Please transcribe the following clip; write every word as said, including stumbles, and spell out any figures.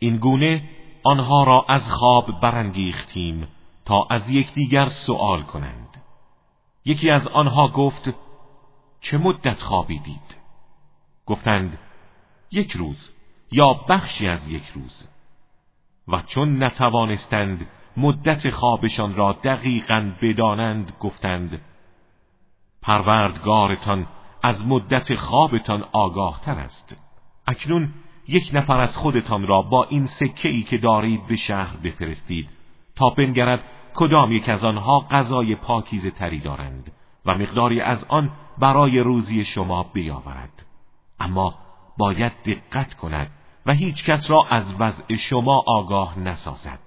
این گونه آنها را از خواب برانگیختیم تا از یکدیگر سؤال کنند. یکی از آنها گفت: چه مدت خوابیدید؟ گفتند: یک روز یا بخشی از یک روز. و چون نتوانستند مدت خوابشان را دقیقاً بدانند گفتند: پروردگارتان از مدت خوابتان آگاه تر است. اکنون یک نفر از خودتان را با این سکه‌ای که دارید به شهر بفرستید تا بنگرد کدام یک از آنها غذای پاکیزه تری دارند و مقداری از آن برای روزی شما بیاورد. اما باید دقت کند و هیچ کس را از وضع شما آگاه نسازد.